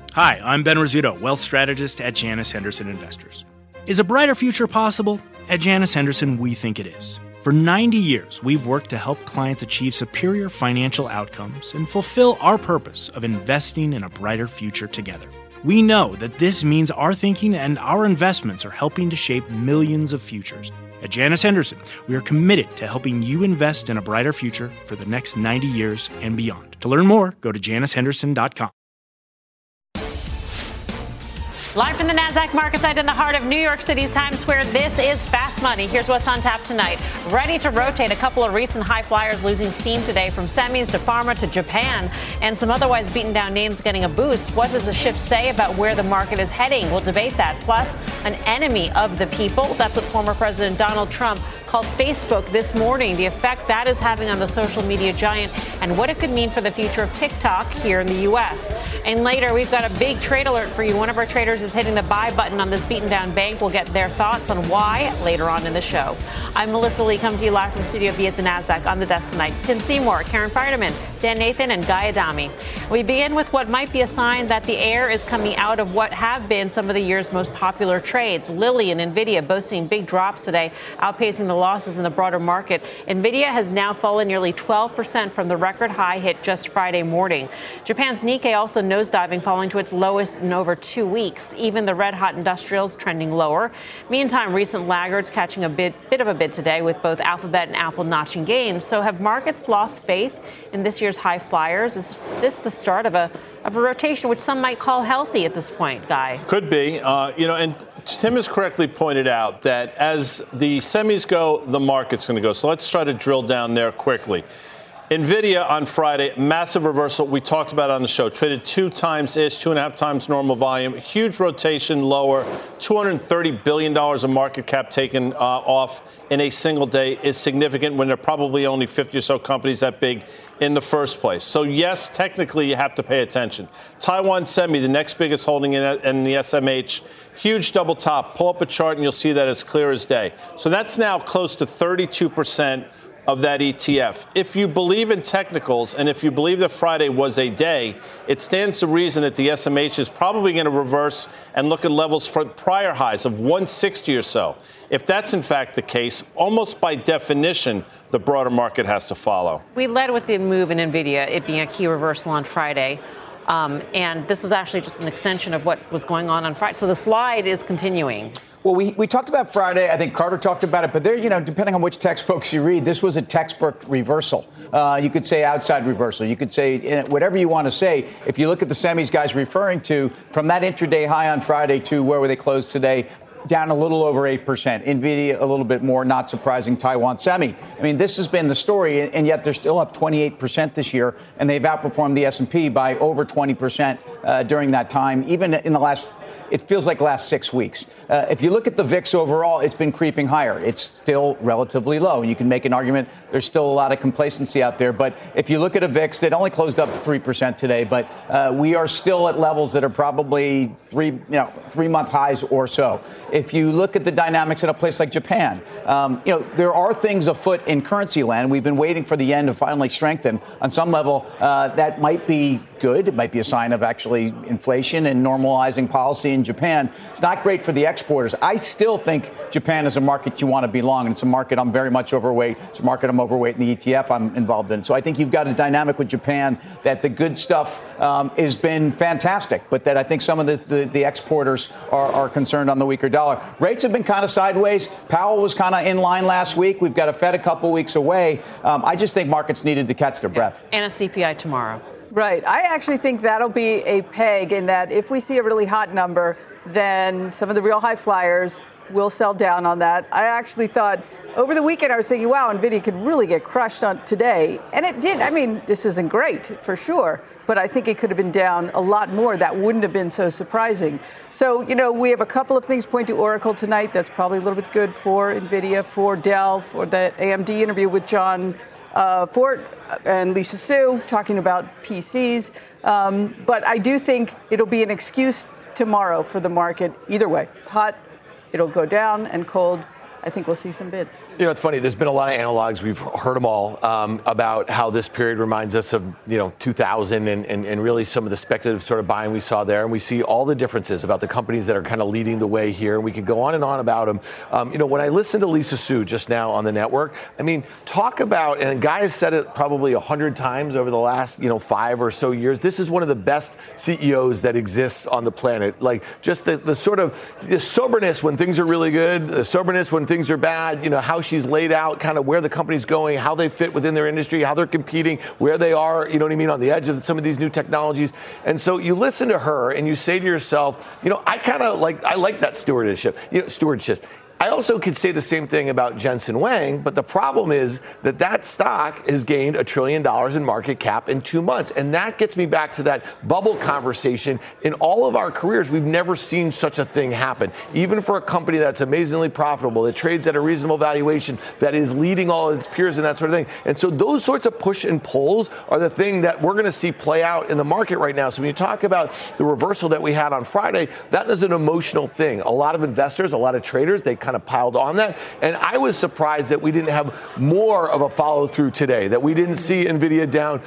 Hi, I'm Ben Rizzuto, wealth strategist at Janus Henderson Investors. Is a brighter future possible? At Janus Henderson, we think it is. For 90 years, we've worked to help clients achieve superior financial outcomes and fulfill our purpose of investing in a brighter future together. We know that this means our thinking and our investments are helping to shape millions of futures. At Janus Henderson, we are committed to helping you invest in a brighter future for the next 90 years and beyond. To learn more, go to janushenderson.com. Live from the NASDAQ market site in the heart of New York City's Times Square, this is Fast Money. Here's what's on tap tonight. Ready to rotate, a couple of recent high flyers losing steam today, from semis to pharma to Japan, and some otherwise beaten down names getting a boost. What does the shift say about where the market is heading? We'll debate that. Plus, an enemy of the people. That's what former President Donald Trump called Facebook this morning, the effect that is having on the social media giant, and what it could mean for the future of TikTok here in the U.S. And later, we've got a big trade alert for you. One of our traders is hitting the buy button on this beaten down bank. We'll get their thoughts on why later on in the show. I'm Melissa Lee, coming to you live from Studio B at the NASDAQ. On the desk tonight, Tim Seymour, Karen Feiderman, Dan Nathan, and Guy Adami. We begin with what might be a sign that the air is coming out of what have been some of the year's most popular trades. Lilly and NVIDIA boasting big drops today, outpacing the losses in the broader market. NVIDIA has now fallen nearly 12% from the record high hit just Friday morning. Japan's Nikkei also nosediving, falling to its lowest in over 2 weeks. Even the red-hot industrials trending lower. Meantime, recent laggards catching a bit of a bid today, with both Alphabet and Apple notching gains. So have markets lost faith in this year's high flyers? Is this the start of a rotation, which some might call healthy at this point, Guy? Could be. And Tim has correctly pointed out that as the semis go, the market's going to go. So let's try to drill down there quickly. NVIDIA on Friday, massive reversal. We talked about it on the show. Traded 2.5 times normal volume. Huge rotation lower. $230 billion of market cap taken off in a single day is significant when there are probably only 50 or so companies that big in the first place. So, yes, technically you have to pay attention. Taiwan Semi, the next biggest holding in the SMH, huge double top. Pull up a chart and you'll see that it's clear as day. So that's now close to 32% of that ETF. If you believe in technicals, and if you believe that Friday was a day, it stands to reason that the SMH is probably going to reverse and look at levels for prior highs of 160 or so. If that's in fact the case, almost by definition, the broader market has to follow. We led with the move in NVIDIA, it being a key reversal on Friday. And this is actually just an extension of what was going on Friday. So the slide is continuing. Well, we talked about Friday. I think Carter talked about it. But there, depending on which textbooks you read, this was a textbook reversal. You could say outside reversal. You could say whatever you want to say. If you look at the semis guys referring to, from that intraday high on Friday to where they closed today, down a little over 8%. NVIDIA a little bit more, not surprising. Taiwan Semi. I mean, this has been the story, and yet they're still up 28% this year, and they've outperformed the S&P by over 20% during that time, even in the last. It feels like last 6 weeks. If you look at the VIX overall, it's been creeping higher. It's still relatively low. You can make an argument there's still a lot of complacency out there. But if you look at a VIX that only closed up 3% today, but we are still at levels that are probably 3-month highs or so. If you look at the dynamics in a place like Japan, there are things afoot in currency land. We've been waiting for the yen to finally strengthen. On some level, that might be good. It might be a sign of actually inflation and normalizing policy in Japan. It's not great for the exporters. I still think Japan is a market you want to be long, and it's a market I'm very much overweight. It's a market I'm overweight in the ETF I'm involved in. So I think you've got a dynamic with Japan that the good stuff has been fantastic, but that I think some of the exporters are concerned on the weaker dollar. Rates have been kind of sideways. Powell was kind of in line last week. We've got a Fed a couple weeks away. I just think markets needed to catch their breath. And a CPI tomorrow. Right. I actually think that'll be a peg in that if we see a really hot number, then some of the real high flyers will sell down on that. I actually thought over the weekend, I was thinking, wow, NVIDIA could really get crushed on today. And it did. I mean, this isn't great for sure, but I think it could have been down a lot more. That wouldn't have been so surprising. So, we have a couple of things point to Oracle tonight. That's probably a little bit good for NVIDIA, for Dell, for the AMD interview with John Fort and Lisa Su talking about PCs. But I do think it'll be an excuse tomorrow for the market. Either way, hot, it'll go down, and cold, I think we'll see some bids. You know, it's funny. There's been a lot of analogs. We've heard them all about how this period reminds us of, 2000 and really some of the speculative sort of buying we saw there. And we see all the differences about the companies that are kind of leading the way here. And we could go on and on about them. When I listened to Lisa Su just now on the network, I mean, talk about, and a guy has said it probably 100 times over the last, 5 or so years. This is one of the best CEOs that exists on the planet. Like just the sort of the soberness when things are really good, the soberness when things are bad, how she's laid out kind of where the company's going, how they fit within their industry, how they're competing, where they are, on the edge of some of these new technologies. And so you listen to her and you say to yourself, I like that stewardship. I also could say the same thing about Jensen Huang, but the problem is that stock has gained $1 trillion in market cap in 2 months. And that gets me back to that bubble conversation. In all of our careers, we've never seen such a thing happen. Even for a company that's amazingly profitable, that trades at a reasonable valuation, that is leading all its peers and that sort of thing. And so those sorts of push and pulls are the thing that we're going to see play out in the market right now. So when you talk about the reversal that we had on Friday, that is an emotional thing. A lot of investors, a lot of traders, they kind of piled on that. And I was surprised that we didn't have more of a follow through today, that we didn't see NVIDIA down,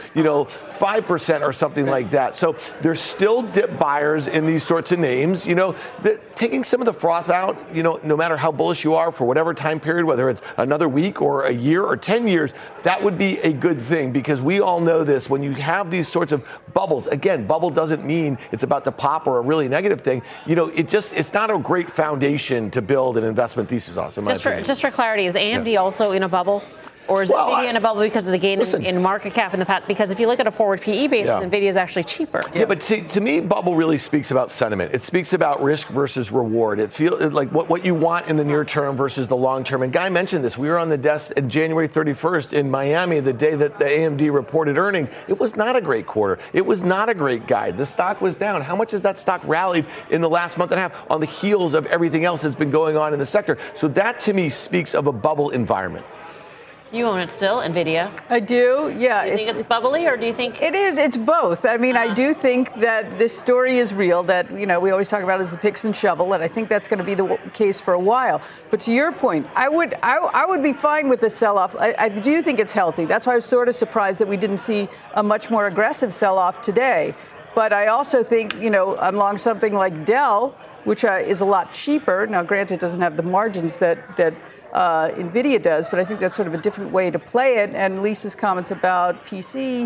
5% or something like that. So there's still dip buyers in these sorts of names, taking some of the froth out, no matter how bullish you are for whatever time period, whether it's another week or a year or 10 years, that would be a good thing because we all know this. When you have these sorts of bubbles, again, bubble doesn't mean it's about to pop or a really negative thing. It's not a great foundation to build an investment thesis on. Just for clarity, is AMD also in a bubble? Or is NVIDIA in a bubble because of the gain in market cap in the past? Because if you look at a forward PE basis, NVIDIA is actually cheaper. Yeah, but to me, bubble really speaks about sentiment. It speaks about risk versus reward. It feels like what you want in the near term versus the long term. And Guy mentioned this. We were on the desk on January 31st in Miami, the day that the AMD reported earnings. It was not a great quarter. It was not a great guide. The stock was down. How much has that stock rallied in the last month and a half on the heels of everything else that's been going on in the sector? So that, to me, speaks of a bubble environment. You own it still, NVIDIA. I do, yeah. Do you think it's bubbly, or do you think... It is. It's both. I mean, I do think that this story is real, that, we always talk about as the picks and shovel, and I think that's going to be the case for a while. But to your point, I would be fine with the sell-off. I do think it's healthy. That's why I was sort of surprised that we didn't see a much more aggressive sell-off today. But I also think, I'm long something like Dell, which is a lot cheaper. Now, granted, it doesn't have the margins that NVIDIA does, but I think that's sort of a different way to play it. And Lisa's comments about PC,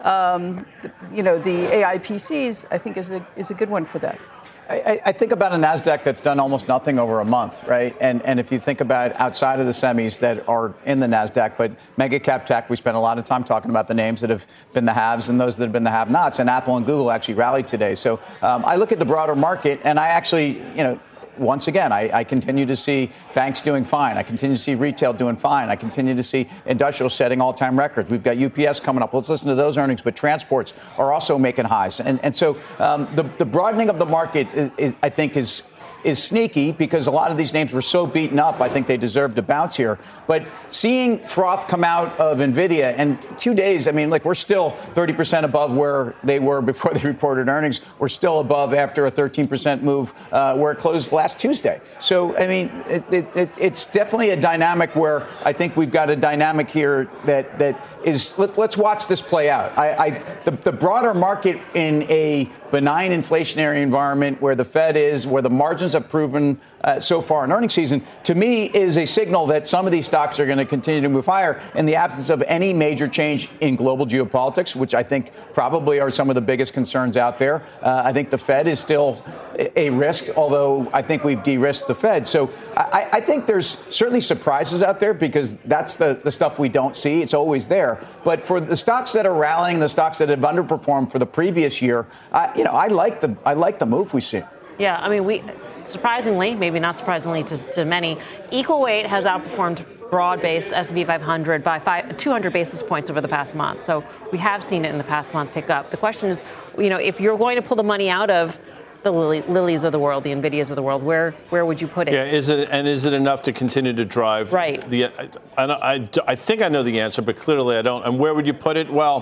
the AI PCs, I think is a good one for that. I think about a NASDAQ that's done almost nothing over a month, right? And if you think about outside of the semis that are in the NASDAQ, but mega cap tech, we spent a lot of time talking about the names that have been the haves and those that have been the have-nots. And Apple and Google actually rallied today. So I look at the broader market, and I actually, once again, I continue to see banks doing fine. I continue to see retail doing fine. I continue to see industrial setting all-time records. We've got UPS coming up. Let's listen to those earnings. But transports are also making highs. And so the broadening of the market, I think, is sneaky because a lot of these names were so beaten up. I think they deserve to bounce here. But seeing froth come out of NVIDIA in 2 days, I mean, we're still 30% above where they were before they reported earnings. We're still above after a 13% move where it closed last Tuesday. So, I mean, it's definitely a dynamic where I think we've got a dynamic here that is, let's watch this play out. The broader market in a benign inflationary environment where the Fed is, where the margins have proven so far in earnings season, to me is a signal that some of these stocks are going to continue to move higher in the absence of any major change in global geopolitics, which I think probably are some of the biggest concerns out there. I think the Fed is still a risk, although I think we've de-risked the Fed. So I think there's certainly surprises out there because that's the stuff we don't see. It's always there. But for the stocks that are rallying, the stocks that have underperformed for the previous year, I like the move we see. Yeah, I mean, surprisingly, maybe not surprisingly to many, equal weight has outperformed broad-based S&P 500 by 200 basis points over the past month. So we have seen it in the past month pick up. The question is, if you're going to pull the money out of the Lillys of the world, the NVIDIAs of the world, where would you put it? Yeah, is it enough to continue to drive? Right. I think I know the answer, but clearly I don't. And where would you put it? Well,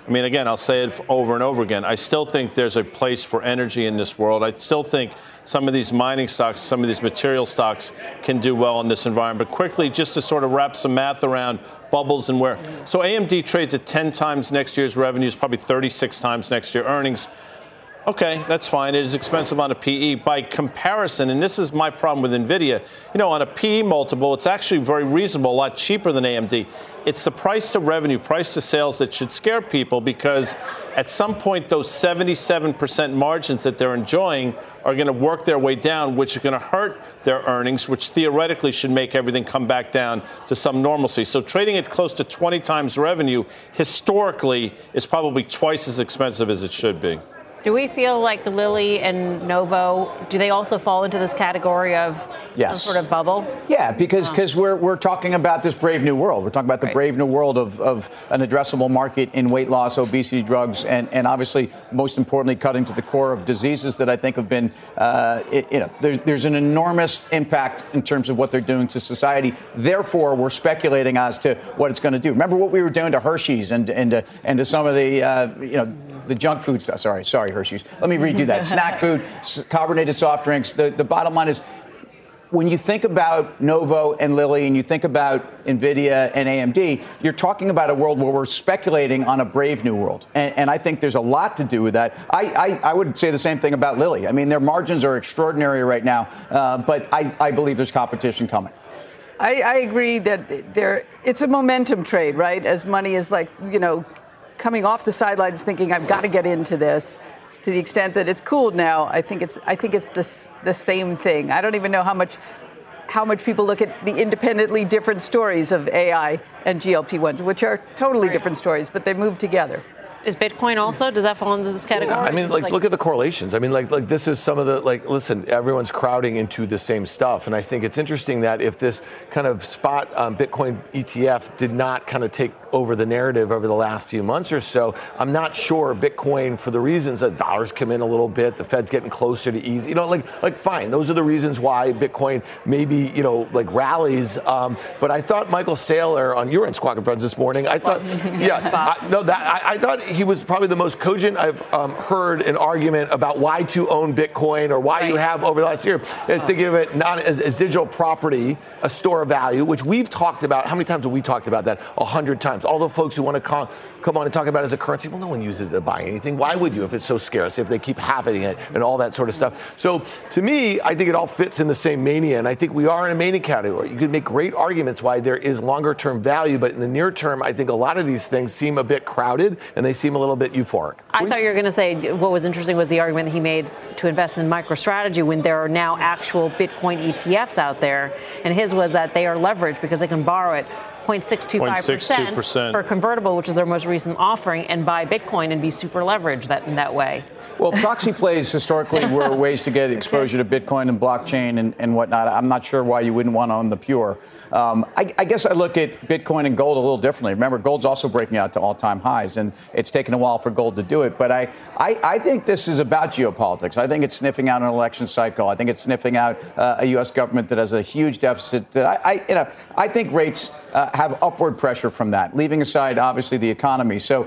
I mean, again, I'll say it over and over again. I still think there's a place for energy in this world. I still think some of these mining stocks, some of these material stocks can do well in this environment. But quickly, just to sort of wrap some math around bubbles and where. So AMD trades at 10 times next year's revenues, probably 36 times next year earnings. Okay, that's fine. It is expensive on a PE. By comparison, and this is my problem with NVIDIA, on a PE multiple, it's actually very reasonable, a lot cheaper than AMD. It's the price to revenue, price to sales that should scare people, because at some point, those 77% margins that they're enjoying are going to work their way down, which are going to hurt their earnings, which theoretically should make everything come back down to some normalcy. So trading at close to 20 times revenue historically is probably twice as expensive as it should be. Do we feel like Lilly and Novo, do they also fall into this category of some sort of bubble? Yeah, because we're talking about this brave new world. We're talking about the brave new world of an addressable market in weight loss, obesity drugs, and obviously, most importantly, cutting to the core of diseases that I think have been, there's an enormous impact in terms of what they're doing to society. Therefore, we're speculating as to what it's going to do. Remember what we were doing to Hershey's and to some of the junk food stuff. Sorry, Hershey's. Let me redo that. Snack food, carbonated soft drinks. The bottom line is, when you think about Novo and Lilly and you think about NVIDIA and AMD, you're talking about a world where we're speculating on a brave new world. And I think there's a lot to do with that. I would say the same thing about Lilly. I mean, their margins are extraordinary right now, but I believe there's competition coming. I agree that it's a momentum trade, right? As money is coming off the sidelines thinking, I've got to get into this. To the extent that it's cooled now, I think it's the same thing. I don't even know how much people look at the independently different stories of AI and GLP-1s, which are totally different stories, but they move together. Is Bitcoin also? Does that fall into this category? Yeah, I mean, look at the correlations. I mean, like this is some of the, listen, everyone's crowding into the same stuff. And I think it's interesting that if this kind of spot Bitcoin ETF did not kind of take over the narrative over the last few months or so, I'm not sure Bitcoin, for the reasons that dollars come in a little bit, the Fed's getting closer to easy, fine. Those are the reasons why Bitcoin maybe, rallies. But I thought Michael Saylor you were in Squawk Friends this morning. I thought, I thought he was probably the most cogent I've heard an argument about why to own Bitcoin or why you have over the last year. Thinking of it not as digital property, a store of value, which we've talked about. How many times have we talked about that? 100 times. All the folks who want to come on and talk about it as a currency, well, no one uses it to buy anything. Why would you if it's so scarce, if they keep having it and all that sort of stuff? So to me, I think it all fits in the same mania, and I think we are in a mania category. You can make great arguments why there is longer term value, but in the near term, I think a lot of these things seem a bit crowded and they seem a little bit euphoric. I thought you were going to say what was interesting was the argument that he made to invest in MicroStrategy when there are now actual Bitcoin ETFs out there, and his was that they are leveraged because they can borrow it 0.625% for convertible, which is their most recent offering, and buy Bitcoin and be super leveraged in that way. Well, proxy plays historically were ways to get exposure to Bitcoin and blockchain and whatnot. I'm not sure why you wouldn't want to own the pure. I guess I look at Bitcoin and gold a little differently. Remember, gold's also breaking out to all-time highs, and it's taken a while for gold to do it. But I think this is about geopolitics. I think it's sniffing out an election cycle. I think it's sniffing out a U.S. government that has a huge deficit. That I think rates have upward pressure from that, leaving aside, obviously, the economy. So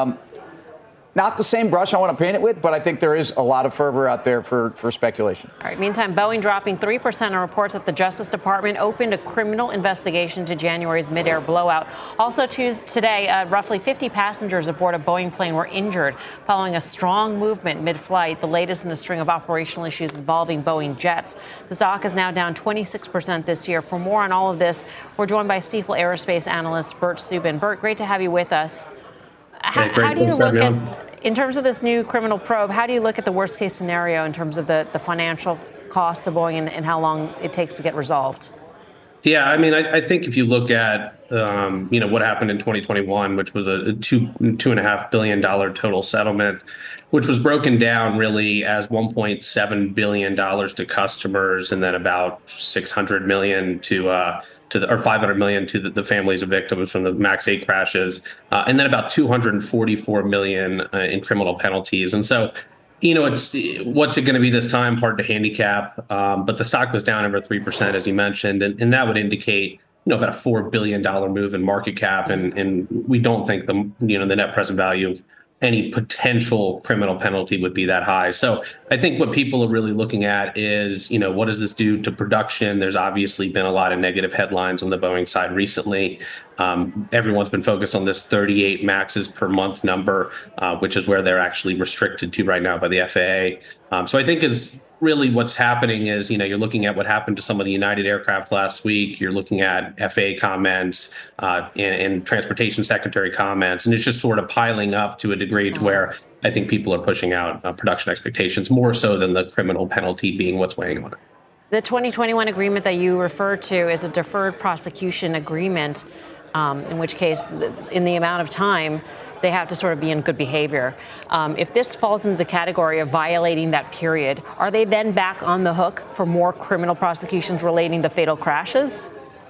not the same brush I want to paint it with, but I think there is a lot of fervor out there for speculation. All right. Meantime, Boeing dropping 3% on reports that the Justice Department opened a criminal investigation to January's mid-air blowout. Also today, roughly 50 passengers aboard a Boeing plane were injured following a strong movement mid-flight, the latest in a string of operational issues involving Boeing jets. The stock is now down 26% this year. For more on all of this, we're joined by Stifel Aerospace analyst Bert Subin. Bert, great to have you with us. How do you look at, in terms of this new criminal probe, how do you look at the worst case scenario in terms of the financial costs of Boeing and how long it takes to get resolved? Yeah, I mean, I think if you look at, what happened in 2021, which was a $2.5 billion total settlement, which was broken down really as $1.7 billion to customers and then about $600 million or $500 million to the families of victims from the MAX 8 crashes, and then about $244 million in criminal penalties. And so, it's what's it going to be this time? Hard to handicap. But the stock was down over 3%, as you mentioned, and that would indicate about a $4 billion move in market cap. And we don't think the net present value of any potential criminal penalty would be that high. So I think what people are really looking at is, what does this do to production? There's obviously been a lot of negative headlines on the Boeing side recently. Everyone's been focused on this 38 MAXs per month number, which is where they're actually restricted to right now by the FAA. So I think is really what's happening is, you're looking at what happened to some of the United aircraft last week. You're looking at FAA comments and Transportation Secretary comments, and it's just sort of piling up to a degree to where I think people are pushing out production expectations more so than the criminal penalty being what's weighing on it. The 2021 agreement that you referred to is a deferred prosecution agreement, in which case, in the amount of time, they have to sort of be in good behavior. If this falls into the category of violating that period, are they then back on the hook for more criminal prosecutions relating to fatal crashes?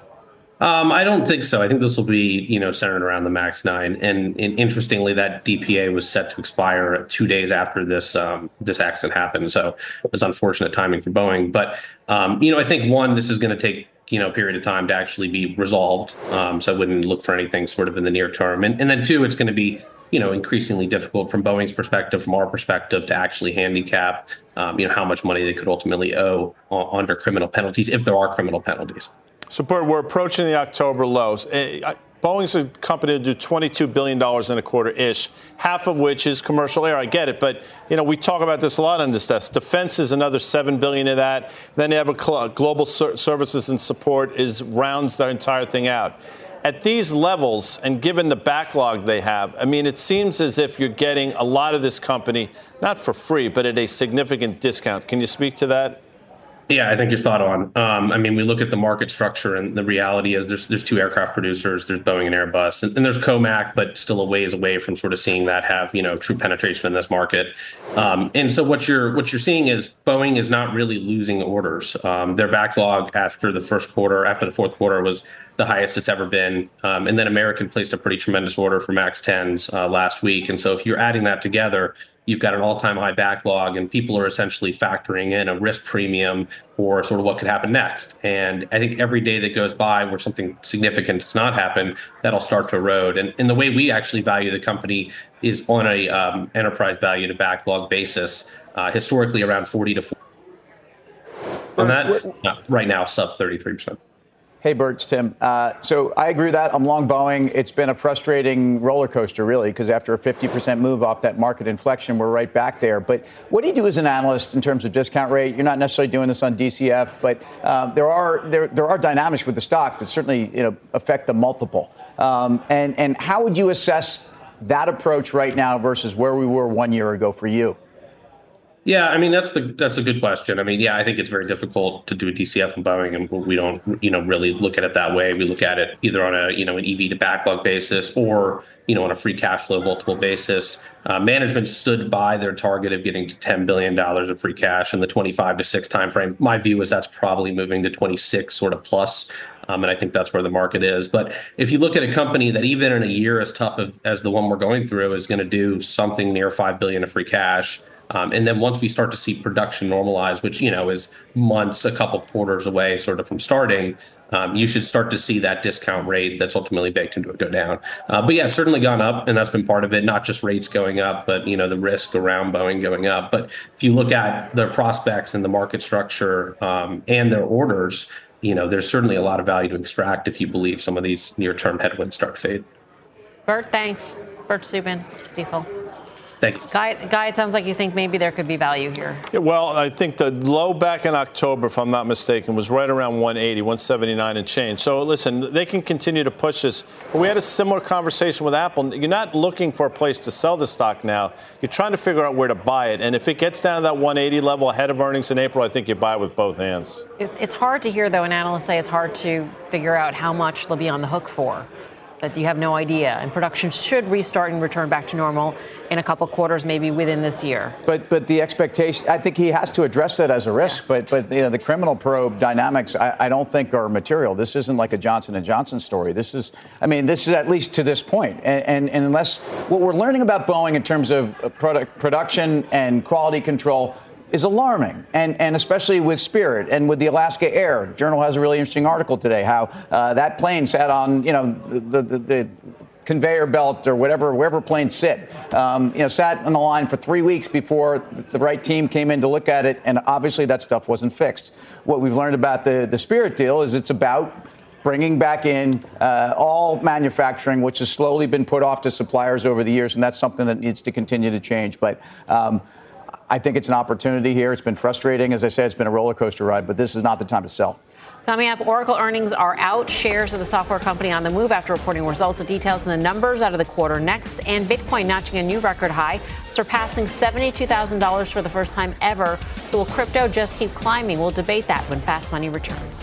I don't think so. I think this will be, centered around the MAX 9. And interestingly, that DPA was set to expire 2 days after this accident happened. So it was unfortunate timing for Boeing. But, I think, one, this is going to take a period of time to actually be resolved. So I wouldn't look for anything sort of in the near term. And then two, it's going to be, increasingly difficult from Boeing's perspective, from our perspective, to actually handicap, how much money they could ultimately owe under criminal penalties, if there are criminal penalties. So, Bert, we're approaching the October lows. Boeing's a company to do $22 billion in a quarter-ish, half of which is commercial air. I get it. But, we talk about this a lot on this desk. Defense is another $7 billion of that. Then they have a global services and support rounds the entire thing out. At these levels, and given the backlog they have, it seems as if you're getting a lot of this company, not for free, but at a significant discount. Can you speak to that? Yeah, I think you're spot on. We look at the market structure, and the reality is there's two aircraft producers. There's Boeing and Airbus, and there's COMAC, but still a ways away from sort of seeing that have true penetration in this market. And so what you're seeing is Boeing is not really losing orders. Their backlog after the fourth quarter was the highest it's ever been. And then American placed a pretty tremendous order for MAX 10s last week. And so if you're adding that together, you've got an all-time high backlog, and people are essentially factoring in a risk premium for sort of what could happen next. And I think every day that goes by where something significant does not happen, that'll start to erode. And the way we actually value the company is on a enterprise value to backlog basis, historically around 40 to 40. On that, right now, sub 33%. Hey, Bert, it's Tim. So I agree with that. I'm long Boeing. It's been a frustrating roller coaster, really, because after a 50% move off that market inflection, we're right back there. But what do you do as an analyst in terms of discount rate? You're not necessarily doing this on DCF, but there are dynamics with the stock that certainly affect the multiple. And how would you assess that approach right now versus where we were 1 year ago for you? Yeah, that's a good question. I think it's very difficult to do a DCF in Boeing, and we don't, really look at it that way. We look at it either on an EV to backlog basis or, on a free cash flow multiple basis. Management stood by their target of getting to $10 billion of free cash in the 25 to 6 timeframe. My view is that's probably moving to 26 sort of plus. And I think that's where the market is. But if you look at a company that even in a year as tough as the one we're going through is going to do something near $5 billion of free cash, and then once we start to see production normalize, which, is months, a couple quarters away sort of from starting, you should start to see that discount rate that's ultimately baked into it go down. But yeah, it's certainly gone up, and that's been part of it, not just rates going up, but, the risk around Boeing going up. But if you look at their prospects and the market structure and their orders, there's certainly a lot of value to extract if you believe some of these near-term headwinds start to fade. Bert, thanks. Bert Subin, Stifel. Thank you. Guy, it sounds like you think maybe there could be value here. Yeah, well, I think the low back in October, if I'm not mistaken, was right around 180, 179 and change. So, listen, they can continue to push this. But we had a similar conversation with Apple. You're not looking for a place to sell the stock now. You're trying to figure out where to buy it. And if it gets down to that 180 level ahead of earnings in April, I think you buy it with both hands. It's hard to hear, though, and analysts say it's hard to figure out how much they'll be on the hook for. That you have no idea, and production should restart and return back to normal in a couple quarters, maybe within this year. But the expectation, I think he has to address that as a risk. Yeah. But the criminal probe dynamics, I don't think are material. This isn't like a Johnson & Johnson story. This is at least to this point. And unless what we're learning about Boeing in terms of production and quality control, is alarming, and especially with Spirit and with the Alaska Air. Journal has a really interesting article today how that plane sat on, the conveyor belt or wherever planes sit, sat on the line for 3 weeks before the right team came in to look at it, and obviously that stuff wasn't fixed. What we've learned about the Spirit deal is it's about bringing back in all manufacturing, which has slowly been put off to suppliers over the years, and that's something that needs to continue to change. But I think it's an opportunity here. It's been frustrating. As I said, it's been a roller coaster ride, but this is not the time to sell. Coming up, Oracle earnings are out. Shares of the software company on the move after reporting results. The details and the numbers out of the quarter next. And Bitcoin notching a new record high, surpassing $72,000 for the first time ever. So will crypto just keep climbing? We'll debate that when Fast Money returns.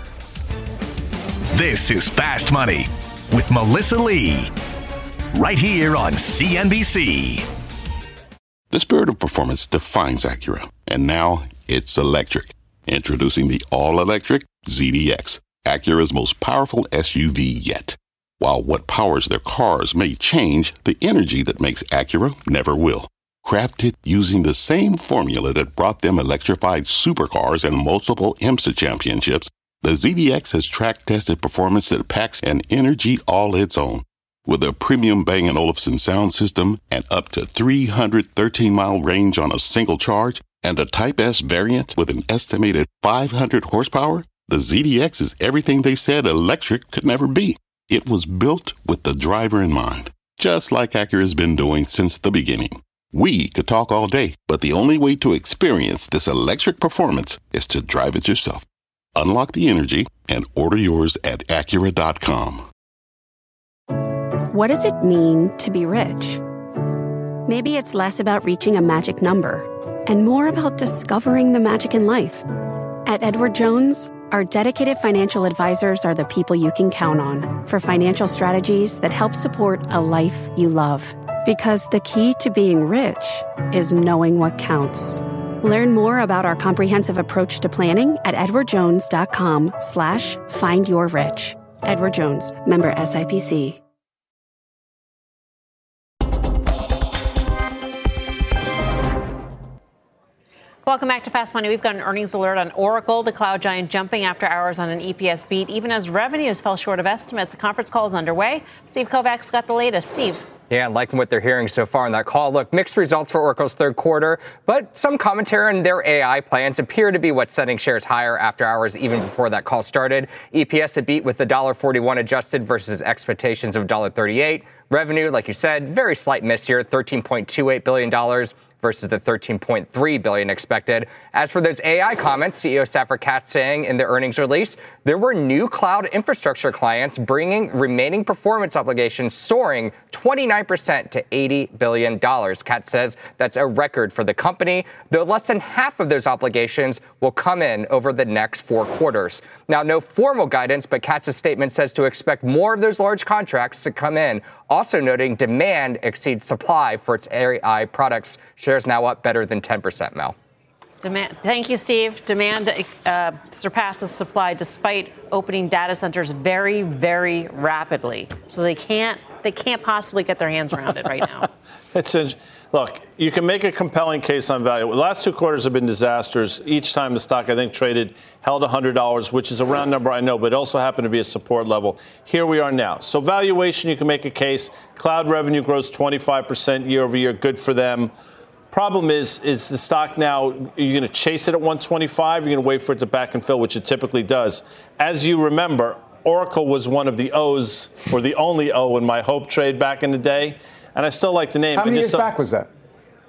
This is Fast Money with Melissa Lee, right here on CNBC. The spirit of performance defines Acura, and now it's electric. Introducing the all-electric ZDX, Acura's most powerful SUV yet. While what powers their cars may change, the energy that makes Acura never will. Crafted using the same formula that brought them electrified supercars and multiple IMSA championships, the ZDX has track-tested performance that packs an energy all its own. With a premium Bang & Olufsen sound system and up to 313-mile range on a single charge, and a Type S variant with an estimated 500 horsepower, the ZDX is everything they said electric could never be. It was built with the driver in mind, just like Acura's been doing since the beginning. We could talk all day, but the only way to experience this electric performance is to drive it yourself. Unlock the energy and order yours at Acura.com. What does it mean to be rich? Maybe it's less about reaching a magic number and more about discovering the magic in life. At Edward Jones, our dedicated financial advisors are the people you can count on for financial strategies that help support a life you love. Because the key to being rich is knowing what counts. Learn more about our comprehensive approach to planning at edwardjones.com/findyourrich. Edward Jones, member SIPC. Welcome back to Fast Money. We've got an earnings alert on Oracle, the cloud giant jumping after hours on an EPS beat, even as revenues fell short of estimates. The conference call is underway. Steve Kovacs got the latest. Steve. Yeah, liking what they're hearing so far in that call. Look, mixed results for Oracle's third quarter, but some commentary on their AI plans appear to be what's setting shares higher after hours, even before that call started. EPS a beat with the $1.41 adjusted versus expectations of $1.38. Revenue, like you said, very slight miss here, $13.28 billion. Versus the $13.3 billion expected. As for those AI comments, CEO Safra Catz saying in the earnings release, there were new cloud infrastructure clients bringing remaining performance obligations soaring 29% to $80 billion. Catz says that's a record for the company, though less than half of those obligations will come in over the next 4 quarters. Now, no formal guidance, but Katz's statement says to expect more of those large contracts to come in, also noting demand exceeds supply for its AI products. Shares now up better than 10%, Mel. Thank you, Steve. Demand surpasses supply despite opening data centers very, very rapidly. So they can't possibly get their hands around it right now. Look, you can make a compelling case on value. The last 2 quarters have been disasters. Each time the stock, I think, held $100, which is a round number, I know, but it also happened to be a support level. Here we are now. So valuation, you can make a case. Cloud revenue grows 25% year over year. Good for them. Problem is the stock now, you're going to chase it at 125. You're going to wait for it to back and fill, which it typically does. As you remember, Oracle was one of the O's, or the only O in my Hope trade back in the day. And I still like the name. How many years back was that?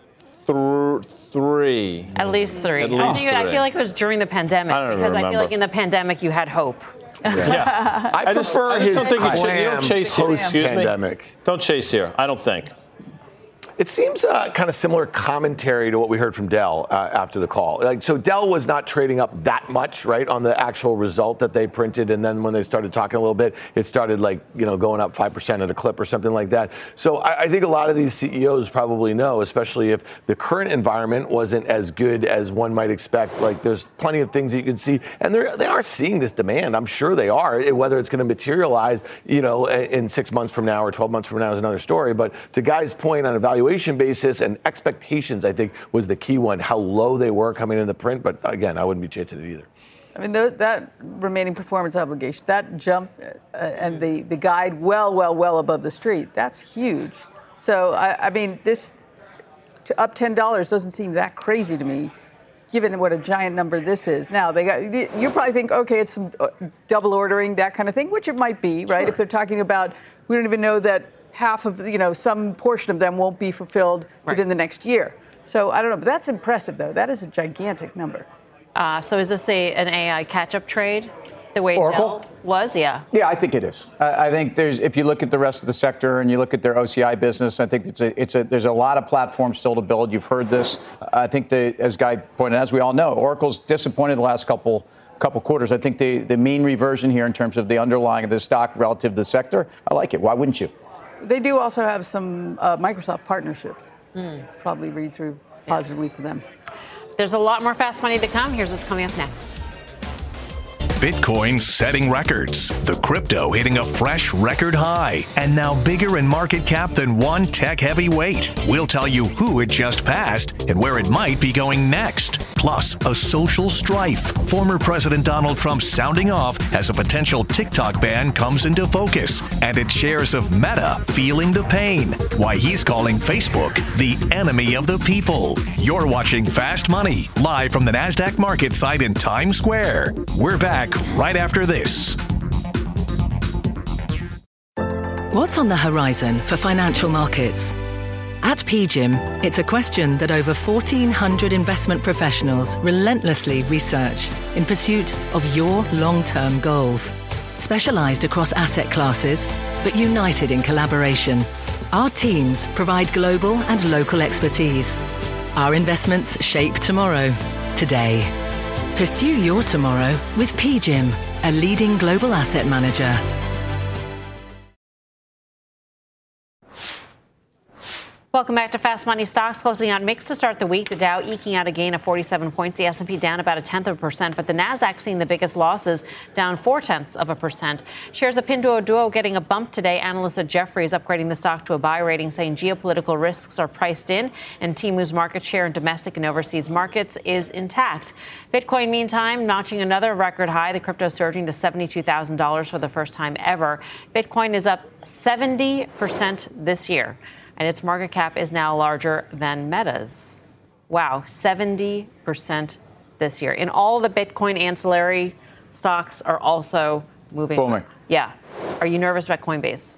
3. At least 3. I feel like it was during the pandemic, because I feel like in the pandemic you had hope. Yeah. I prefer his clam post-pandemic. Don't chase here, I don't think. It seems kind of similar commentary to what we heard from Dell after the call. So Dell was not trading up that much, right, on the actual result that they printed. And then when they started talking a little bit, it started going up 5% at a clip or something like that. So I think a lot of these CEOs probably know, especially if the current environment wasn't as good as one might expect. Like there's plenty of things that you can see. And they are seeing this demand. I'm sure they are. Whether it's going to materialize, in 6 months from now or 12 months from now is another story. But to Guy's point on evaluation, valuation basis and expectations, I think, was the key one, how low they were coming in the print. But again, I wouldn't be chasing it either. I mean, that remaining performance obligation, that jump and the guide well above the street, that's huge. So, I mean, this to up $10 doesn't seem that crazy to me, given what a giant number this is. Now, you probably think, okay, it's some double ordering, that kind of thing, which it might be, right? Sure. If they're talking about, we don't even know that half of, some portion of them won't be fulfilled within the next year. So I don't know, but that's impressive, though. That is a gigantic number. So is this an AI catch-up trade? The way Oracle Dell was, yeah. Yeah, I think it is. I think if you look at the rest of the sector and you look at their OCI business, I think there's a lot of platforms still to build. You've heard this. I think as Guy pointed out, as we all know, Oracle's disappointed the last couple quarters. I think the mean reversion here in terms of the underlying of the stock relative to the sector, I like it. Why wouldn't you? They do also have some Microsoft partnerships. Probably read through positively for them. There's a lot more fast money to come. Here's what's coming up next. Bitcoin setting records, the crypto hitting a fresh record high, and now bigger in market cap than one tech heavyweight. We'll tell you who it just passed and where it might be going next. Plus, a social strife. Former President Donald Trump sounding off as a potential TikTok ban comes into focus, and its shares of Meta feeling the pain. Why he's calling Facebook the enemy of the people. You're watching Fast Money, live from the NASDAQ market site in Times Square. We're back right after this. What's on the horizon for financial markets? At PGIM, it's a question that over 1,400 investment professionals relentlessly research in pursuit of your long-term goals. Specialized across asset classes, but united in collaboration, our teams provide global and local expertise. Our investments shape tomorrow, today. Pursue your tomorrow with PGIM, a leading global asset manager. Welcome back to Fast Money. Stocks closing out mixed to start the week. The Dow eking out a gain of 47 points. The S&P down about 0.1%, but the Nasdaq seeing the biggest losses, down 0.4%. Shares of Pinduoduo getting a bump today. Analysts at Jefferies upgrading the stock to a buy rating, saying geopolitical risks are priced in, and Temu's market share in domestic and overseas markets is intact. Bitcoin, meantime, notching another record high. The crypto surging to $72,000 for the first time ever. Bitcoin is up 70% this year, and its market cap is now larger than Meta's. Wow, 70% this year. And all the Bitcoin ancillary stocks are also moving. Booming. Yeah. Are you nervous about Coinbase?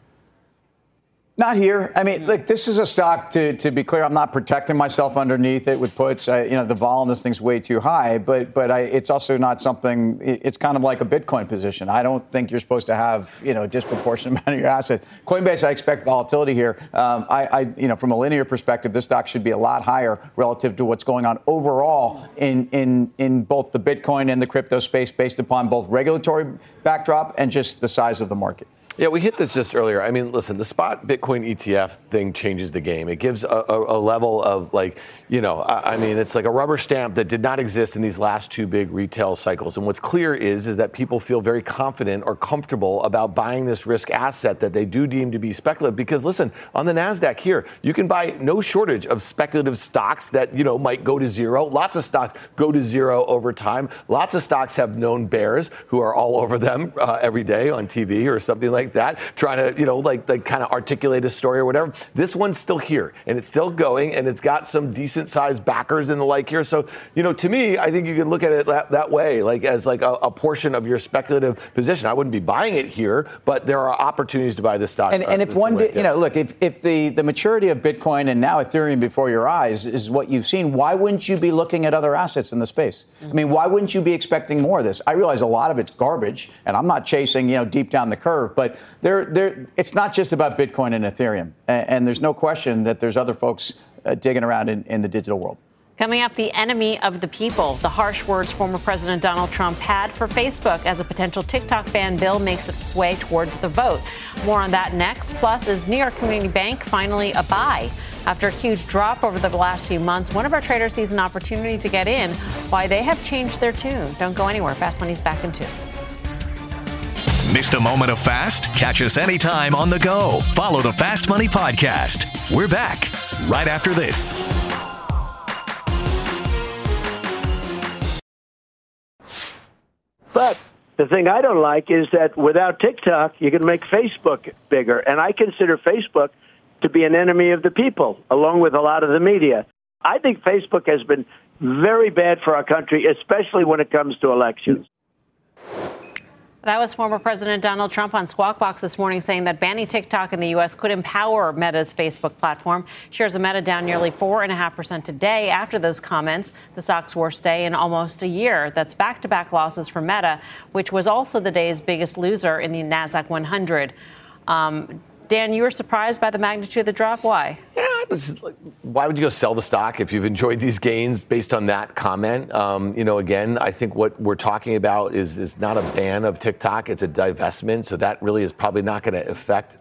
Not here. I mean, look, this is a stock, to be clear, I'm not protecting myself underneath it with puts. The vol on this thing's way too high, but it's also not something, it's kind of like a Bitcoin position. I don't think you're supposed to have, a disproportionate amount of your asset. Coinbase, I expect volatility here. From a linear perspective, this stock should be a lot higher relative to what's going on overall in both the Bitcoin and the crypto space based upon both regulatory backdrop and just the size of the market. Yeah, we hit this just earlier. I mean, listen, the spot Bitcoin ETF thing changes the game. It gives a level of it's like a rubber stamp that did not exist in these last two big retail cycles. And what's clear is that people feel very confident or comfortable about buying this risk asset that they do deem to be speculative. Because listen, on the NASDAQ here, you can buy no shortage of speculative stocks that, might go to zero. Lots of stocks go to zero over time. Lots of stocks have known bears who are all over them every day on TV or something like that, trying to, kind of articulate a story or whatever. This one's still here, and it's still going, and it's got some decent-sized backers and the like here. So, to me, I think you can look at it that way, as a portion of your speculative position. I wouldn't be buying it here, but there are opportunities to buy this stock. And if one did, if the maturity of Bitcoin and now Ethereum before your eyes is what you've seen, why wouldn't you be looking at other assets in the space? I mean, why wouldn't you be expecting more of this? I realize a lot of it's garbage, and I'm not chasing, deep down the curve, but it's not just about Bitcoin and Ethereum. And there's no question that there's other folks digging around in the digital world. Coming up, the enemy of the people, the harsh words former President Donald Trump had for Facebook as a potential TikTok ban bill makes its way towards the vote. More on that next. Plus, is New York Community Bank finally a buy? After a huge drop over the last few months, one of our traders sees an opportunity to get in. Why they have changed their tune. Don't go anywhere. Fast Money's back in 2. Missed a moment of Fast? Catch us anytime on the go. Follow the Fast Money Podcast. We're back right after this. But the thing I don't like is that without TikTok, you can make Facebook bigger. And I consider Facebook to be an enemy of the people, along with a lot of the media. I think Facebook has been very bad for our country, especially when it comes to elections. That was former President Donald Trump on Squawk Box this morning saying that banning TikTok in the U.S. could empower Meta's Facebook platform. Shares of Meta down nearly 4.5% today after those comments. The stock's worst day in almost a year. That's back-to-back losses for Meta, which was also the day's biggest loser in the NASDAQ 100. Dan, you were surprised by the magnitude of the drop. Why? Yeah, why would you go sell the stock if you've enjoyed these gains based on that comment? Again, I think what we're talking about is not a ban of TikTok. It's a divestment. So that really is probably not going to affect,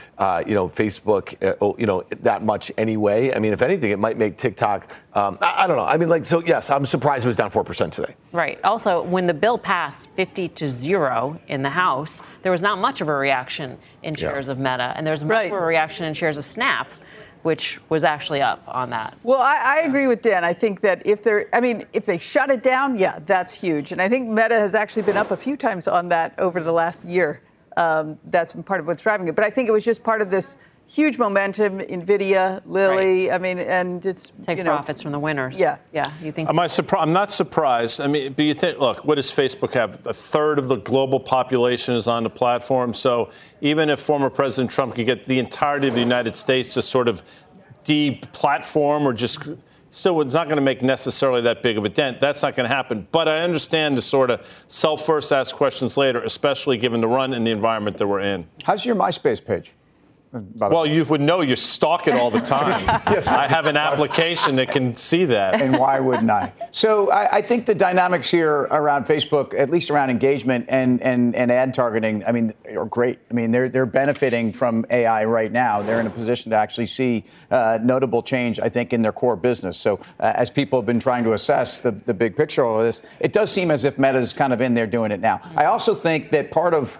Facebook, that much anyway. I mean, if anything, it might make TikTok, I don't know. I mean, yes, I'm surprised it was down 4% today. Right. Also, when the bill passed 50-0 in the House, there was not much of a reaction in shares of Meta. And there was much of a reaction in shares of Snap, which was actually up on that. Well, I agree with Dan. I think that if they shut it down, yeah, that's huge. And I think Meta has actually been up a few times on that over the last year. That's been part of what's driving it. But I think it was just part of this huge momentum, NVIDIA, Lilly. Right. I mean, and it's take profits from the winners. Yeah. You think? I'm not surprised. I mean, but you think, look, what does Facebook have? A third of the global population is on the platform. So even if former President Trump could get the entirety of the United States to sort of de-platform or just still, it's not going to make necessarily that big of a dent. That's not going to happen. But I understand the sort of sell first, ask questions later, especially given the run and the environment that we're in. How's your MySpace page? Well, you would know you stalk it all the time. Yes, I have an application that can see that. And why wouldn't I? So I think the dynamics here around Facebook, at least around engagement and ad targeting, I mean, are great. I mean, they're benefiting from AI right now. They're in a position to actually see notable change, I think, in their core business. So as people have been trying to assess the big picture of all this, it does seem as if Meta's kind of in there doing it now. I also think that part of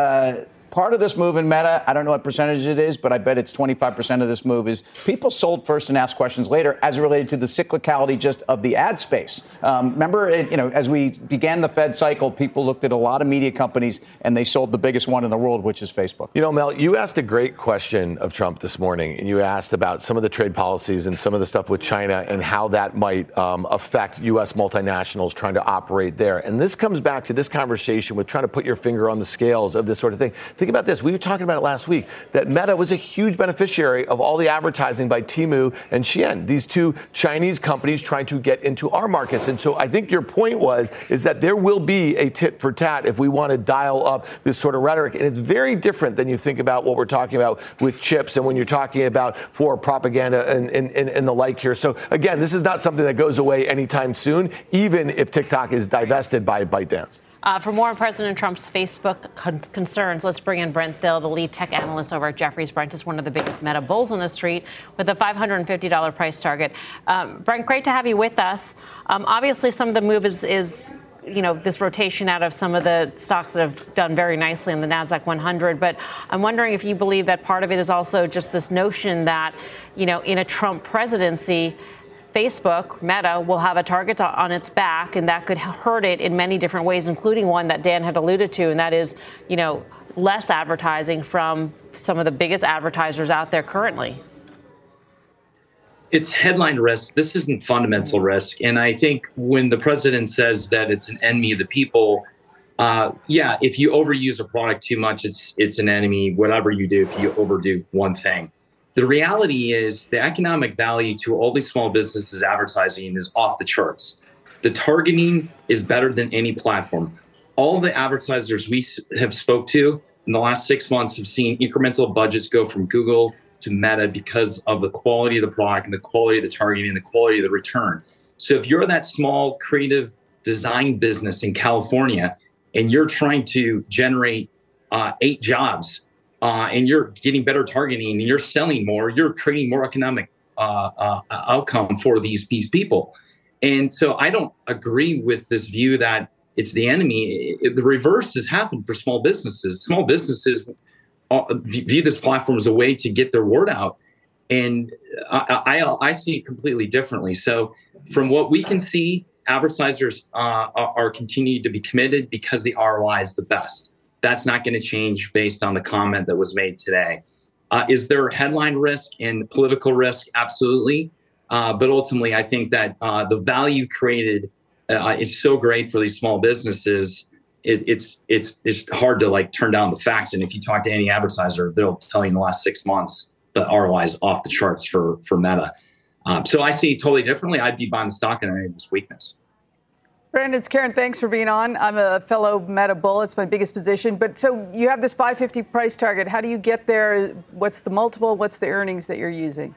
this move in Meta, I don't know what percentage it is, but I bet it's 25% of this move is people sold first and asked questions later as it related to the cyclicality just of the ad space. Remember, as we began the Fed cycle, people looked at a lot of media companies and they sold the biggest one in the world, which is Facebook. Mel, you asked a great question of Trump this morning, and you asked about some of the trade policies and some of the stuff with China and how that might affect U.S. multinationals trying to operate there. And this comes back to this conversation with trying to put your finger on the scales of this sort of thing. Think about this. We were talking about it last week, that Meta was a huge beneficiary of all the advertising by Temu and Shein, these two Chinese companies trying to get into our markets. And so I think your point is that there will be a tit for tat if we want to dial up this sort of rhetoric. And it's very different than you think about what we're talking about with chips and when you're talking about for propaganda and the like here. So again, this is not something that goes away anytime soon, even if TikTok is divested by ByteDance. For more on President Trump's Facebook concerns, let's bring in Brent Thill, the lead tech analyst over at Jefferies. Brent is one of the biggest Meta bulls on the street with a $550 price target. Brent, great to have you with us. Obviously, some of the move is this rotation out of some of the stocks that have done very nicely in the NASDAQ 100. But I'm wondering if you believe that part of it is also just this notion that, in a Trump presidency, Facebook, Meta, will have a target on its back, and that could hurt it in many different ways, including one that Dan had alluded to, and that is, less advertising from some of the biggest advertisers out there currently. It's headline risk. This isn't fundamental risk. And I think when the president says that it's an enemy of the people, if you overuse a product too much, it's an enemy, whatever you do, if you overdo one thing. The reality is the economic value to all these small businesses advertising is off the charts. The targeting is better than any platform. All the advertisers we have spoke to in the last 6 months have seen incremental budgets go from Google to Meta because of the quality of the product and the quality of the targeting and the quality of the return. So if you're that small creative design business in California and you're trying to generate 8 jobs, and you're getting better targeting and you're selling more, you're creating more economic outcome for these people. And so I don't agree with this view that it's the enemy. The reverse has happened for small businesses. Small businesses view this platform as a way to get their word out. And I see it completely differently. So from what we can see, advertisers are continuing to be committed because the ROI is the best. That's not going to change based on the comment that was made today. Is there headline risk and political risk? Absolutely. But ultimately, I think that the value created is so great for these small businesses. It's hard to like turn down the facts. And if you talk to any advertiser, they'll tell you in the last 6 months the ROI is off the charts for Meta. So I see it totally differently. I'd be buying the stock in any of this weakness. Brandon, it's Karen. Thanks for being on. I'm a fellow Meta bull. It's my biggest position. But so you have this 550 price target. How do you get there? What's the multiple? What's the earnings that you're using?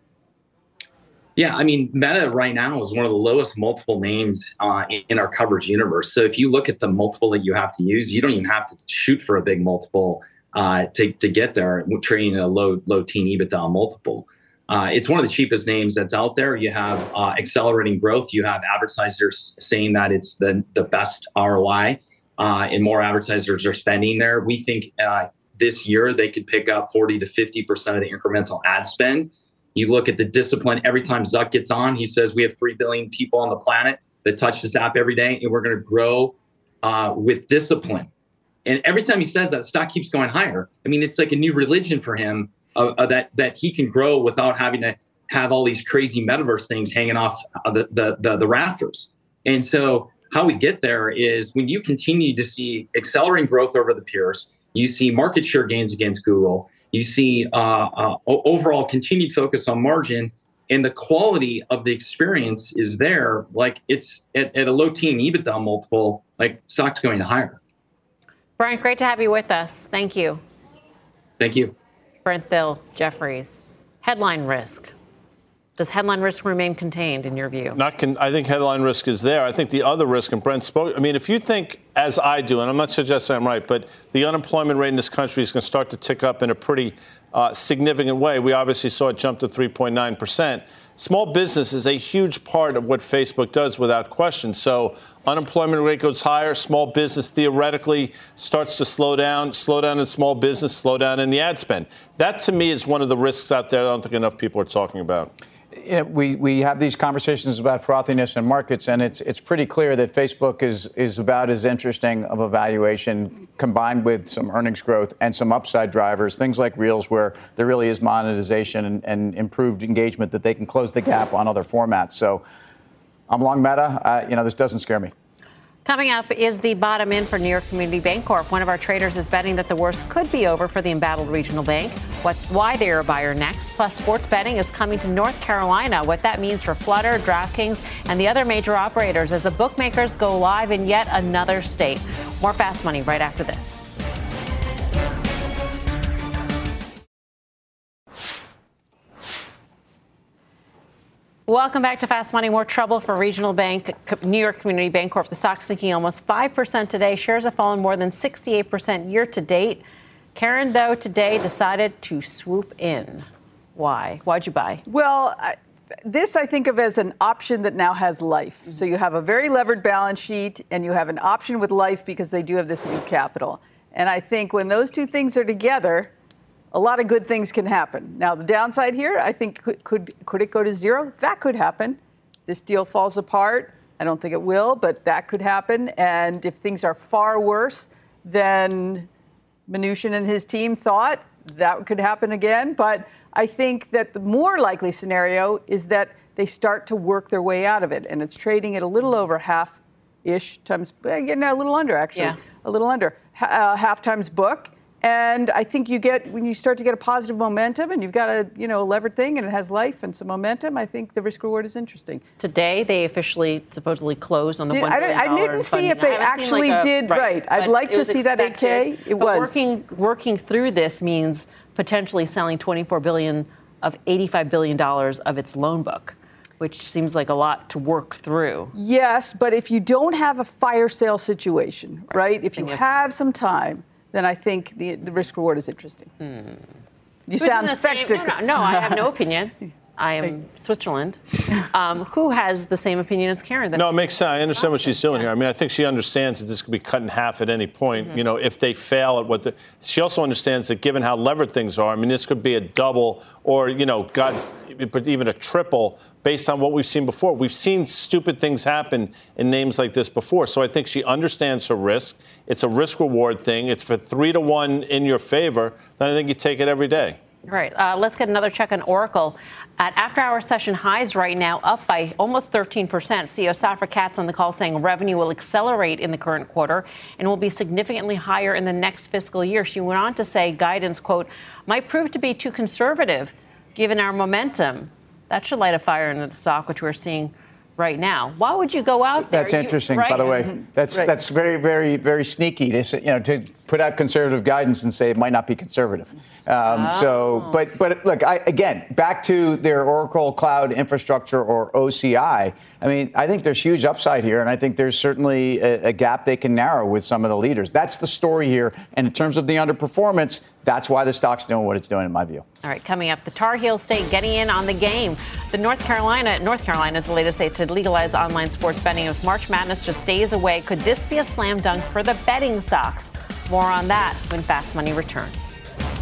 Yeah, I mean, Meta right now is one of the lowest multiple names in our coverage universe. So if you look at the multiple that you have to use, you don't even have to shoot for a big multiple to get there. We're trading at a low teen EBITDA multiple. It's one of the cheapest names that's out there. You have accelerating growth. You have advertisers saying that it's the best ROI, and more advertisers are spending there. We think this year they could pick up 40 to 50% of the incremental ad spend. You look at the discipline. Every time Zuck gets on, he says we have 3 billion people on the planet that touch this app every day, and we're going to grow with discipline. And every time he says that, the stock keeps going higher. I mean, it's like a new religion for him. That he can grow without having to have all these crazy metaverse things hanging off the rafters. And so how we get there is when you continue to see accelerating growth over the peers, you see market share gains against Google, you see overall continued focus on margin, and the quality of the experience is there. Like it's at a low teen EBITDA multiple, like stock's going higher. Brent, great to have you with us. Thank you. Thank you. Brent Thill, Jefferies. Headline risk. Does headline risk remain contained in your view? I think headline risk is there. I think the other risk, and Brent spoke, I mean, if you think, as I do, and I'm not suggesting I'm right, but the unemployment rate in this country is going to start to tick up in a pretty significant way. We obviously saw it jump to 3.9%. Small business is a huge part of what Facebook does without question. So unemployment rate goes higher. Small business theoretically starts to slow down in small business, slow down in the ad spend. That, to me, is one of the risks out there I don't think enough people are talking about. Yeah, we have these conversations about frothiness in markets, and it's pretty clear that Facebook is about as interesting of a valuation combined with some earnings growth and some upside drivers, things like Reels, where there really is monetization and improved engagement that they can close the gap on other formats. So I'm long Meta. This doesn't scare me. Coming up is the bottom in for New York Community Bancorp. One of our traders is betting that the worst could be over for the embattled regional bank. Why they are a buyer next. Plus, sports betting is coming to North Carolina. What that means for Flutter, DraftKings, and the other major operators as the bookmakers go live in yet another state. More Fast Money right after this. Welcome back to Fast Money. More trouble for regional bank, New York Community Bancorp. The stock's sinking almost 5% today. Shares have fallen more than 68% year to date. Karen, though, today decided to swoop in. Why? Why'd you buy? Well, this I think of as an option that now has life. So you have a very levered balance sheet, and you have an option with life because they do have this new capital. And I think when those two things are together, a lot of good things can happen. Now, the downside here, I think, could it go to zero? That could happen. This deal falls apart. I don't think it will, but that could happen. And if things are far worse than Mnuchin and his team thought, that could happen again. But I think that the more likely scenario is that they start to work their way out of it. And it's trading at a little over half-ish times, again, a little under, actually, a little under half times book. And I think when you start to get a positive momentum and you've got a levered thing and it has life and some momentum, I think the risk reward is interesting. Today, they officially supposedly closed on the $1 billion. I didn't see if they actually did. Right. I'd like to see that 8K. It was. Working through this means potentially selling $24 billion of $85 billion of its loan book, which seems like a lot to work through. Yes, but if you don't have a fire sale situation, right? If you have some time, then I think the risk reward is interesting. You sound skeptical. No, I have no opinion. I am Switzerland. Who has the same opinion as Karen? No, it makes sense. I understand what she's doing here. I mean, I think she understands that this could be cut in half at any point, if they fail at what she also understands that given how levered things are, I mean, this could be a double or, but even a triple based on what we've seen before. We've seen stupid things happen in names like this before. So I think she understands her risk. It's a risk-reward thing. It's for 3-1 in your favor. Then I think you take it every day. Right. Let's get another check on Oracle. At after-hour session highs right now, up by almost 13%. CEO Safra Catz on the call saying revenue will accelerate in the current quarter and will be significantly higher in the next fiscal year. She went on to say guidance, quote, might prove to be too conservative given our momentum. That should light a fire into the stock, which we're seeing right now. Why would you go out there? That's interesting, by the way. That's very, very, very sneaky to put out conservative guidance and say it might not be conservative. But look, again, back to their Oracle Cloud Infrastructure or OCI. I mean, I think there's huge upside here, and I think there's certainly a gap they can narrow with some of the leaders. That's the story here. And in terms of the underperformance, that's why the stock's doing what it's doing, in my view. All right, coming up, the Tar Heel State getting in on the game. North Carolina is the latest state to legalize online sports betting with March Madness just days away. Could this be a slam dunk for the betting stocks? More on that when Fast Money returns.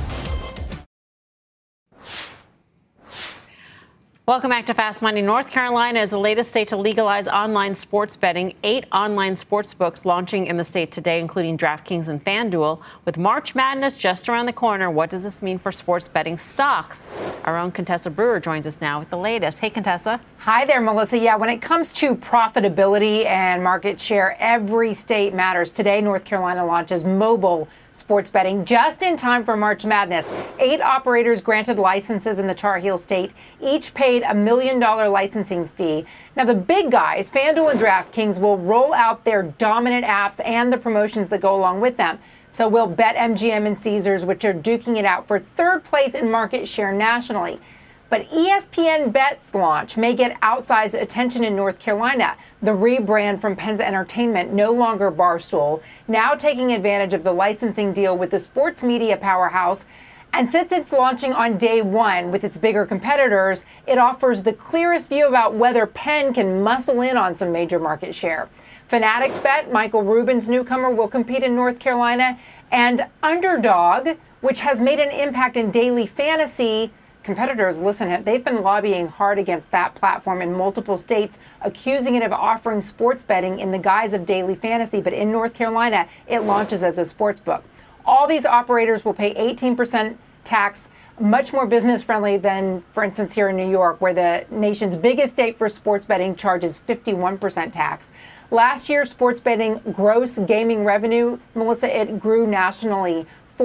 Welcome back to Fast Money. North Carolina is the latest state to legalize online sports betting. 8 online sports books launching in the state today, including DraftKings and FanDuel. With March Madness just around the corner, what does this mean for sports betting stocks? Our own Contessa Brewer joins us now with the latest. Hey, Contessa. Hi there, Melissa. Yeah, when it comes to profitability and market share, every state matters. Today, North Carolina launches mobile sports betting just in time for March Madness. 8 operators granted licenses in the Tar Heel State, each paid $1 million licensing fee. Now, the big guys, FanDuel and DraftKings, will roll out their dominant apps and the promotions that go along with them. So will BetMGM and Caesars, which are duking it out for 3rd place in market share nationally. But ESPN Bet's launch may get outsized attention in North Carolina. The rebrand from Penn's Entertainment, no longer Barstool, now taking advantage of the licensing deal with the sports media powerhouse. And since it's launching on day one with its bigger competitors, it offers the clearest view about whether Penn can muscle in on some major market share. Fanatics Bet, Michael Rubin's newcomer, will compete in North Carolina. And Underdog, which has made an impact in daily fantasy, competitors, they've been lobbying hard against that platform in multiple states, accusing it of offering sports betting in the guise of daily fantasy. But in North Carolina, it launches as a sports book. All these operators will pay 18% tax, much more business friendly than, for instance, here in New York, where the nation's biggest state for sports betting charges 51% tax. Last year, sports betting gross gaming revenue, Melissa, it grew nationally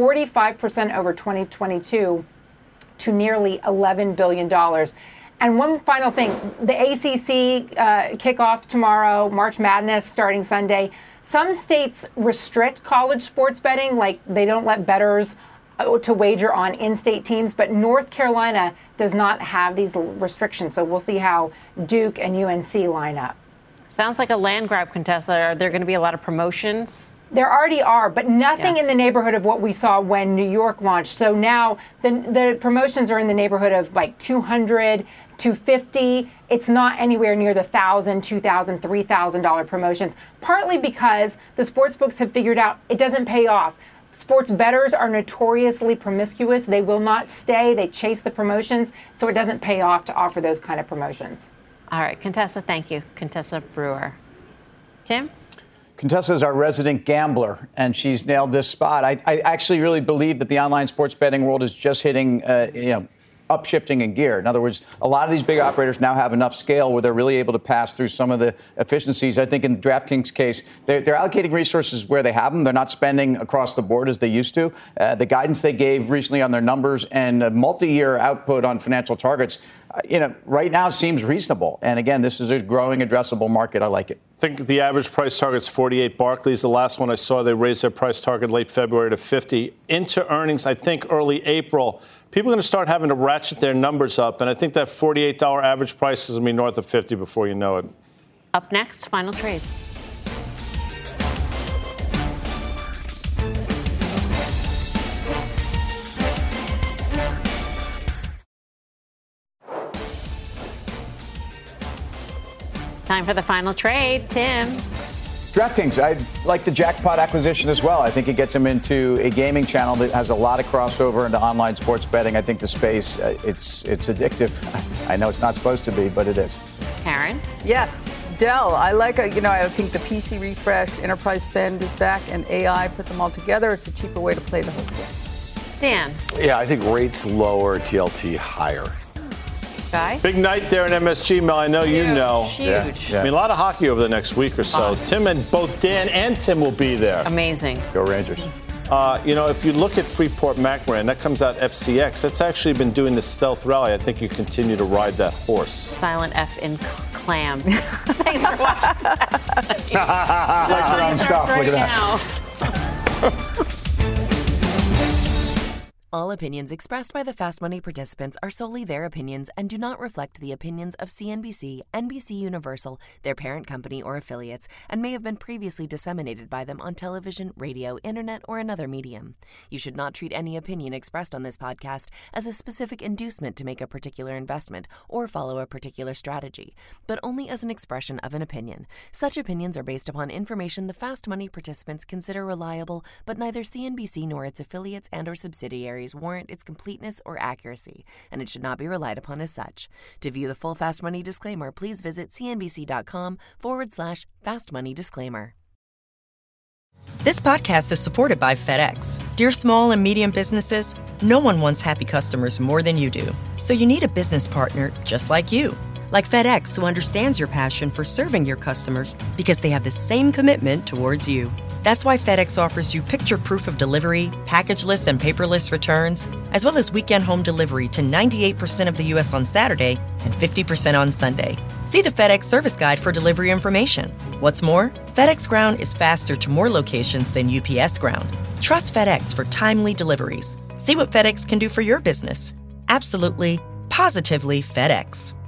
45% over 2022. To nearly $11 billion. And one final thing, the ACC kickoff tomorrow, March Madness starting Sunday. Some states restrict college sports betting, like they don't let bettors to wager on in-state teams, but North Carolina does not have these restrictions. So we'll see how Duke and UNC line up. Sounds like a land grab, Contessa. Are there going to be a lot of promotions? There already are, but nothing in the neighborhood of what we saw when New York launched. So now the promotions are in the neighborhood of like $200, $250. It's not anywhere near the $1,000, $2,000, $3,000 promotions, partly because the sports books have figured out it doesn't pay off. Sports bettors are notoriously promiscuous. They will not stay. They chase the promotions, so it doesn't pay off to offer those kind of promotions. All right, Contessa, thank you. Contessa Brewer. Tim? Contessa is our resident gambler, and she's nailed this spot. I actually really believe that the online sports betting world is just hitting, upshifting in gear. In other words, a lot of these big operators now have enough scale where they're really able to pass through some of the efficiencies. I think in the DraftKings case, they're allocating resources where they have them. They're not spending across the board as they used to. The guidance they gave recently on their numbers and a multi-year output on financial targets, right now seems reasonable. And again, this is a growing addressable market. I like it. I think the average price target's 48. Barclays, the last one I saw, they raised their price target late February to 50. Into earnings, I think early April, people are going to start having to ratchet their numbers up. And I think that $48 average price is going to be north of 50 before you know it. Up next, final trade. Time for the final trade. Tim. DraftKings, I like the jackpot acquisition as well. I think it gets them into a gaming channel that has a lot of crossover into online sports betting. I think the space, it's addictive. I know it's not supposed to be, but it is. Karen? Yes. Dell, I like, I think the PC refresh, enterprise spend is back, and AI, put them all together. It's a cheaper way to play the whole game. Dan? Yeah, I think rates lower, TLT higher. Guy? Big night there in MSG, Mel. I know you know. Huge. Yeah. I mean, a lot of hockey over the next week or so. Tim and both Dan and Tim will be there. Amazing. Go Rangers. If you look at Freeport McMoran, that comes out FCX. That's actually been doing the stealth rally. I think you continue to ride that horse. Silent F in clam. Thanks for watching. Like your own stuff. Look at that. All opinions expressed by the Fast Money participants are solely their opinions and do not reflect the opinions of CNBC, NBC Universal, their parent company, or affiliates, and may have been previously disseminated by them on television, radio, internet, or another medium. You should not treat any opinion expressed on this podcast as a specific inducement to make a particular investment or follow a particular strategy, but only as an expression of an opinion. Such opinions are based upon information the Fast Money participants consider reliable, but neither CNBC nor its affiliates and or subsidiaries warrant its completeness or accuracy, and it should not be relied upon as such. To view the full Fast Money disclaimer, please visit cnbc.com/Fast Money Disclaimer. This podcast is supported by FedEx. Dear small and medium businesses, no one wants happy customers more than you do. So you need a business partner just like you. Like FedEx, who understands your passion for serving your customers because they have the same commitment towards you. That's why FedEx offers you picture proof of delivery, packageless and paperless returns, as well as weekend home delivery to 98% of the U.S. on Saturday and 50% on Sunday. See the FedEx service guide for delivery information. What's more, FedEx Ground is faster to more locations than UPS Ground. Trust FedEx for timely deliveries. See what FedEx can do for your business. Absolutely, positively FedEx.